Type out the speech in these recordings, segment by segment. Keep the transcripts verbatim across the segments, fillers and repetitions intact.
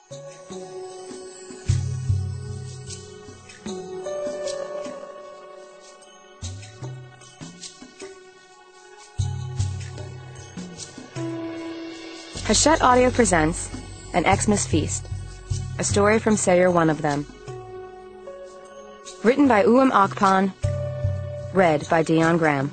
Hachette Audio presents An Xmas Feast, a story from Sayer One of Them. Written by Uam Akpan, read by Dion Graham.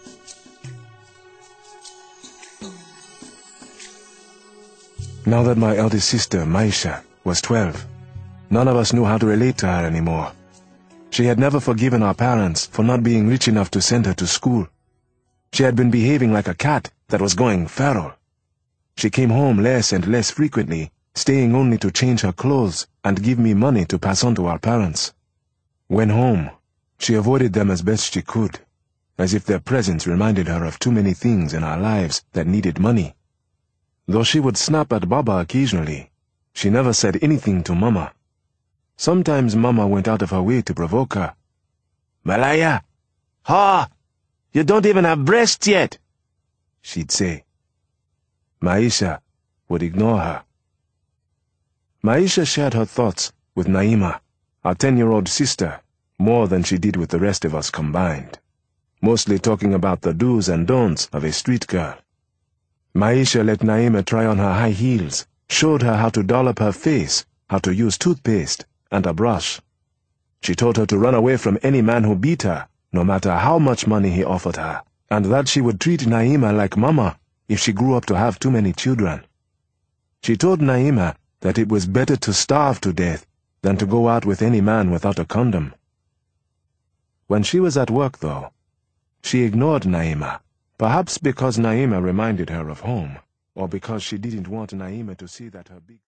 Now that my eldest sister, Maisha, was twelve, none of us knew how to relate to her anymore. She had never forgiven our parents for not being rich enough to send her to school. She had been behaving like a cat that was going feral. She came home less and less frequently, staying only to change her clothes and give me money to pass on to our parents. When home, she avoided them as best she could, as if their presence reminded her of too many things in our lives that needed money. Though she would snap at Baba occasionally, she never said anything to Mama. Sometimes Mama went out of her way to provoke her. "Malaya! Ha! You don't even have breasts yet!" she'd say. Maisha would ignore her. Maisha shared her thoughts with Naima, our ten-year-old sister, more than she did with the rest of us combined, mostly talking about the do's and don'ts of a street girl. Maisha let Naima try on her high heels, showed her how to doll up her face, how to use toothpaste and a brush. She told her to run away from any man who beat her, no matter how much money he offered her, and that she would treat Naima like Mama if she grew up to have too many children. She told Naima that it was better to starve to death than to go out with any man without a condom. When she was at work, though, she ignored Naima, perhaps because Naima reminded her of home, or because she didn't want Naima to see that her big